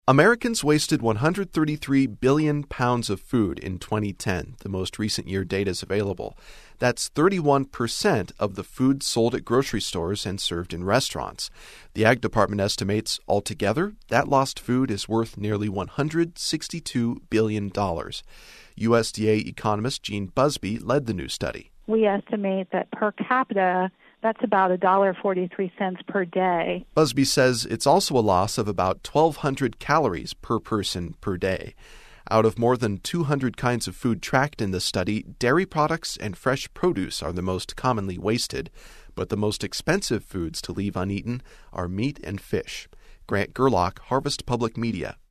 Americans wasted 133 billion pounds of food in 2010, the most recent year data is available. That's 31% of the food sold at grocery stores and served in restaurants. The Ag Department estimates altogether that lost food is worth nearly $162 billion. USDA economist Gene Busby led the new study. We estimate that per capita, that's about $1.43 per day. Busby says it's also a loss of about 1,200 calories per person per day. Out of more than 200 kinds of food tracked in the study, dairy products and fresh produce are the most commonly wasted, but the most expensive foods to leave uneaten are meat and fish. Grant Gerlach, Harvest Public Media.